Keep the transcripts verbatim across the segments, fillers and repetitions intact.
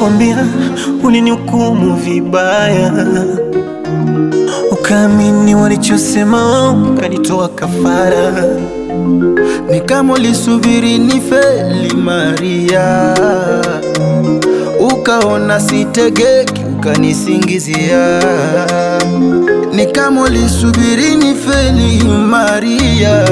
nilikwambia ulinihukumu vibaya, ukaamini walichosema, ukanitoa kafara. Ni kama ulisubiri nifeli Maria, ukaona sitegeki ukanisingizia. Ni kama ulisubiri nifeli Maria,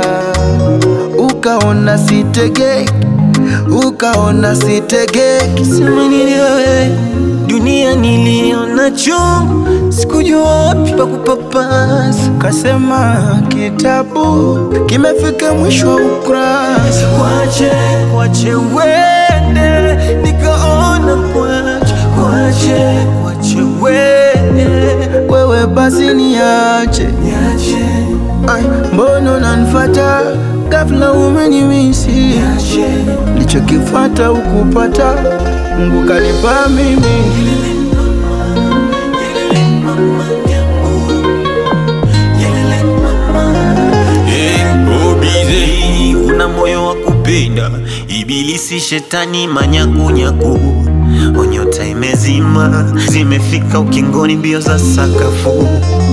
ukaona sitegeki ukaona sitegeki. Sema nini wewe, dunia niliona chungu, sikujua wapi pa kupapasa. Kasema kitabu kimefika mwisho wa ukurasa, Kwache, kwache wende, nikaona kwache, kwache, kwache wende. Wewe basi niache, Niache, ay, mbona unanifuata ghafla umenimisi? niache. Nilichokifuata ukupata, Mungu kanipa mimi. Una moyo wa kupenda, ibilisi shetani manyakunyaku. Onyota imezima, zimefika ukingoni mbio za sakafu.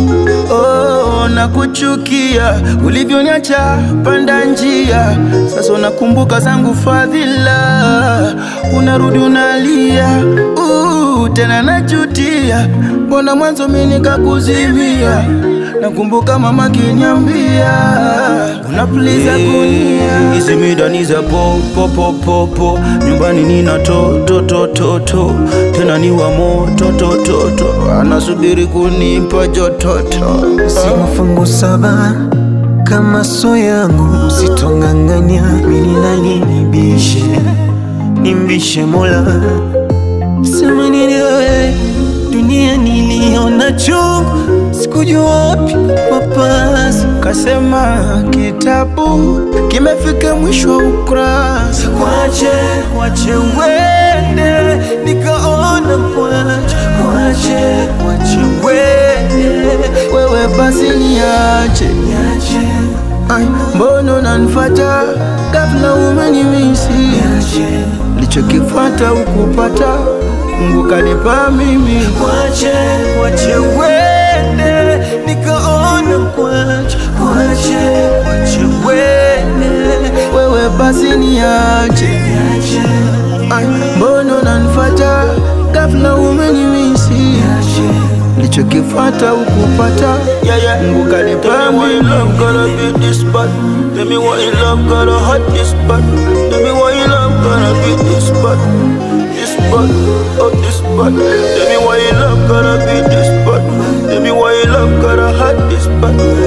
Oh, nakuchukia ulivyoniacha panda njia. Sasa unakumbuka zangu fadhila, unarudi unalia. Uh, tena najutia, mbona mwanzo mimi nikakuzimia. Nakumbuka mama kiniambia unapuliza kunia. Hizi midani za po po po po po, nyumbani nina to to to to to, tena ni wa moto to to to, anasubiri kunipa jototo. Si mafungu saba kama so yangu, usitonganganya mimi nani nibishe, nimbishe Mola. Sema nini wewe, dunia niliona chungu, sikujua wapi papasa. Kasema kitabu kimefika mwisho wa ukurasa, Kwache, kwache wende, nikaona kwache, kwache, kwache wende. wewe basi niache, Niache, ay, mbona unanifuata ghafla umenimisi? niache. Nilichokifuata ukupata, Mungu kanipa mimi. Kwache, kwache wende, nikaona kwache, kwache, kwache wende. Wewe basi niache, Niache, ay, mbona unanifuata ghafla umenimisi? niache. Nilichokifuata ukupata, yeah, yeah. Mungu kanipa mimi. Love gotta be this bad, tell me why you love gotta hurt this bad. Tell me why you love gotta be this bad, this bad, oh this bad. Tell me why you love gotta be this bad. Tell me why you love gotta hurt this bad.